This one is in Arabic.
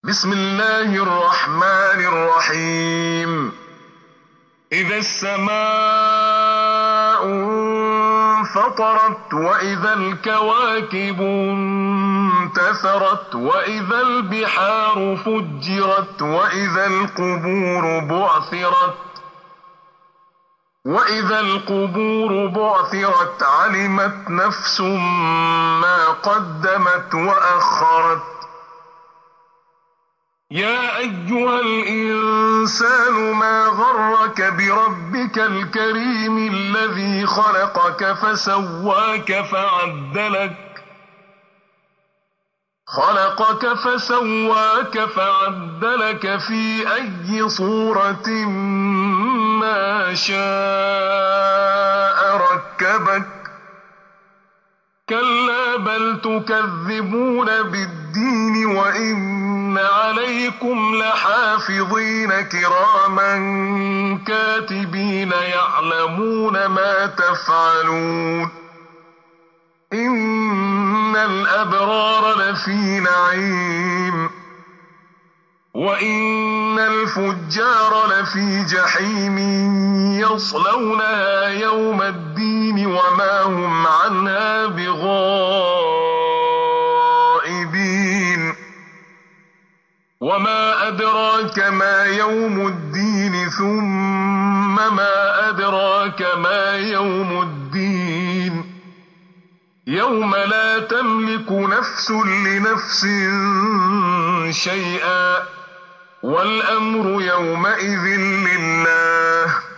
بسم الله الرحمن الرحيم. إذا السماء انفطرت وإذا الكواكب انتثرت وإذا البحار فجرت وإذا القبور بعثرت علمت نفس ما قدمت وأخرت. يا أيها الإنسان ما غرك بربك الكريم الذي خلقك فسواك فعدلك في أي صورة ما شاء ركبك. كلا بل تكذبون بالدين وإن عليكم لحافظين كراما كاتبين يعلمون ما تفعلون. إن الأبرار لفي نعيم وإن الفجار لفي جحيم يصلونها يوم الدين وما هم عنها بغائبين. وما أدراك ما يوم الدين ثم ما أدراك ما يوم الدين. يوم لا تملك نفس لنفس شيئا والأمر يومئذ لله.